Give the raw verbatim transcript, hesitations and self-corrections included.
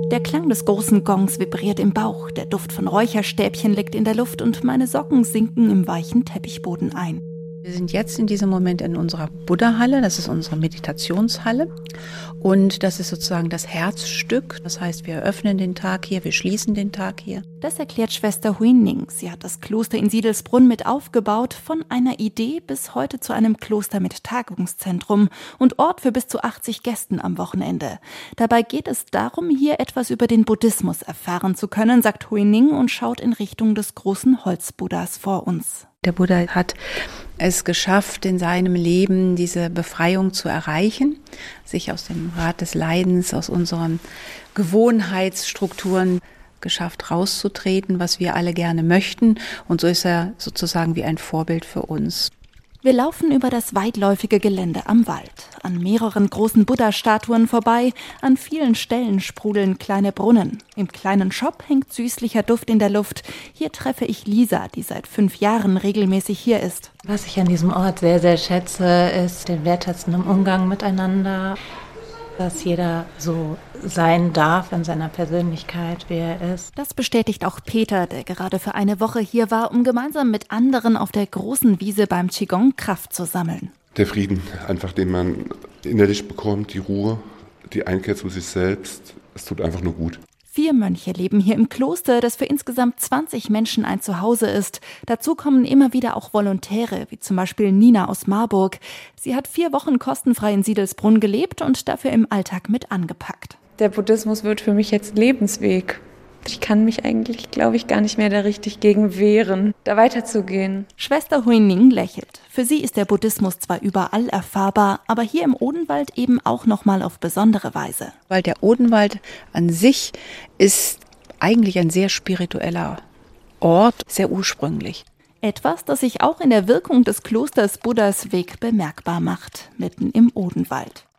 Der Klang des großen Gongs vibriert im Bauch, der Duft von Räucherstäbchen liegt in der Luft und meine Socken sinken im weichen Teppichboden ein. Wir sind jetzt in diesem Moment in unserer Buddha-Halle, das ist unsere Meditationshalle und das ist sozusagen das Herzstück. Das heißt, wir eröffnen den Tag hier, wir schließen den Tag hier. Das erklärt Schwester Huining. Sie hat das Kloster in Siedelsbrunn mit aufgebaut, von einer Idee bis heute zu einem Kloster mit Tagungszentrum und Ort für bis zu achtzig Gästen am Wochenende. Dabei geht es darum, hier etwas über den Buddhismus erfahren zu können, sagt Huining und schaut in Richtung des großen Holzbuddhas vor uns. Der Buddha hat es geschafft, in seinem Leben diese Befreiung zu erreichen, sich aus dem Rad des Leidens, aus unseren Gewohnheitsstrukturen geschafft, rauszutreten, was wir alle gerne möchten. Und so ist er sozusagen wie ein Vorbild für uns. Wir laufen über das weitläufige Gelände am Wald, an mehreren großen Buddha-Statuen vorbei, an vielen Stellen sprudeln kleine Brunnen. Im kleinen Shop hängt süßlicher Duft in der Luft. Hier treffe ich Lisa, die seit fünf Jahren regelmäßig hier ist. Was ich an diesem Ort sehr, sehr schätze, ist den wertschätzenden Umgang miteinander, dass jeder so sein darf in seiner Persönlichkeit, wie er ist. Das bestätigt auch Peter, der gerade für eine Woche hier war, um gemeinsam mit anderen auf der großen Wiese beim Qigong Kraft zu sammeln. Der Frieden, einfach den man innerlich bekommt, die Ruhe, die Einkehr zu sich selbst, es tut einfach nur gut. Vier Mönche leben hier im Kloster, das für insgesamt zwanzig Menschen ein Zuhause ist. Dazu kommen immer wieder auch Volontäre, wie zum Beispiel Nina aus Marburg. Sie hat vier Wochen kostenfrei in Siedelsbrunn gelebt und dafür im Alltag mit angepackt. Der Buddhismus wird für mich jetzt Lebensweg. Ich kann mich eigentlich, glaube ich, gar nicht mehr da richtig gegen wehren, da weiterzugehen. Schwester Huining lächelt. Für sie ist der Buddhismus zwar überall erfahrbar, aber hier im Odenwald eben auch nochmal auf besondere Weise. Weil der Odenwald an sich ist eigentlich ein sehr spiritueller Ort, sehr ursprünglich. Etwas, das sich auch in der Wirkung des Klosters Buddhas Weg bemerkbar macht, mitten im Odenwald.